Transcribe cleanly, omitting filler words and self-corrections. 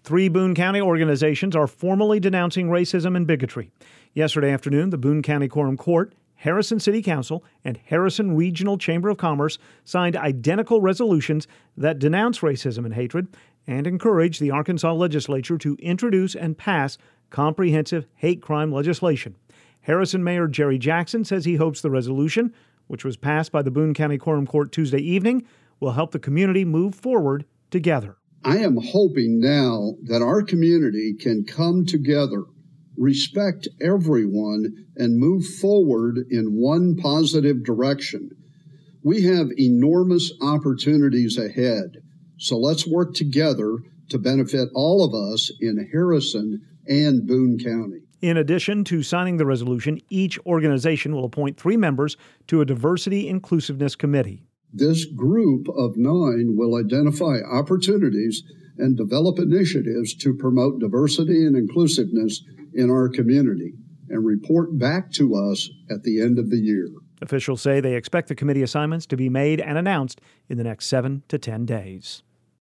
3 Boone County organizations are formally denouncing racism and bigotry. Yesterday afternoon, the Boone County Quorum Court, Harrison City Council, and Harrison Regional Chamber of Commerce signed identical resolutions that denounce racism and hatred and encourage the Arkansas legislature to introduce and pass comprehensive hate crime legislation. Harrison Mayor Jerry Jackson says he hopes the resolution, which was passed by the Boone County Quorum Court Tuesday evening, will help the community move forward together. I am hoping now that our community can come together, respect everyone, and move forward in one positive direction. We have enormous opportunities ahead, so let's work together to benefit all of us in Harrison and Boone County. In addition to signing the resolution, each organization will appoint 3 members to a Diversity Inclusiveness Committee. This group of 9 will identify opportunities and develop initiatives to promote diversity and inclusiveness in our community and report back to us at the end of the year. Officials say they expect the committee assignments to be made and announced in the next 7 to 10 days.